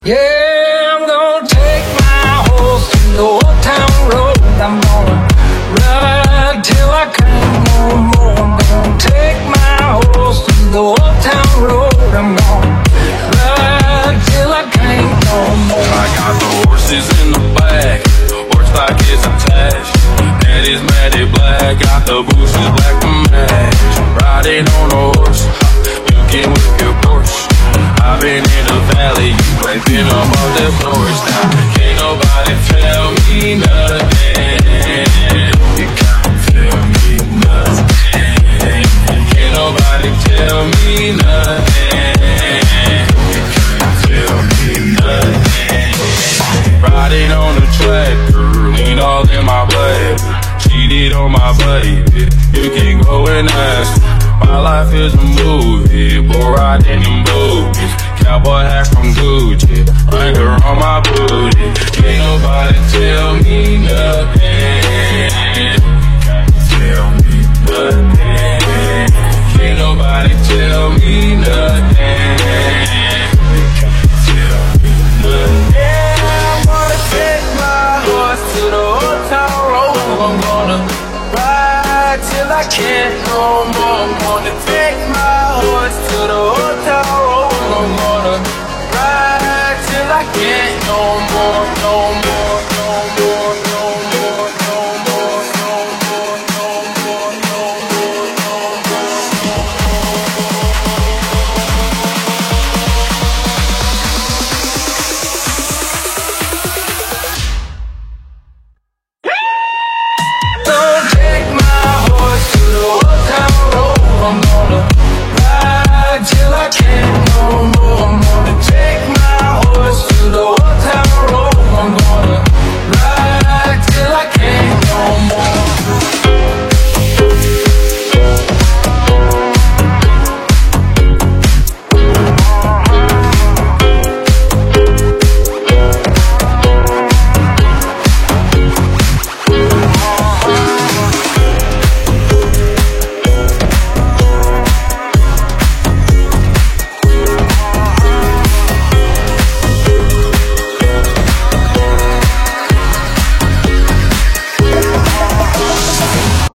Yeah, I'm gonna take my horse to the old town road. I'm gonna ride till I can't no more. I'm gonna take my horse to the old town road. I'm gonna ride till I can't no more. I got the horses in the back, horse stock is attached. That is matted black, got the bushes black to match. Riding on a horse, you can whip your Porsche. I've been in the valley, you ain't been up on the floors. Now can't nobody tell me nothing. You can't tell me nothing. Can't nobody tell me nothing. You can't tell me nothing. Riding on the tractor, lean all in my blood. Cheated on my buddy, you can go and ask. My life is a movie, boy riding in booties. Cowboy hat from Gucci, anchor on my booty. Can't nobody tell me nothing. Can't tell me nothing. Can't nobody tell me nothing. Can't tell me nothing. Yeah, I'm gonna take my horse to the old town road. I'm gonna ride till I can't no more. I'm gonna take my horse to the old town road. I'm gonna ride till I can't no more, no more.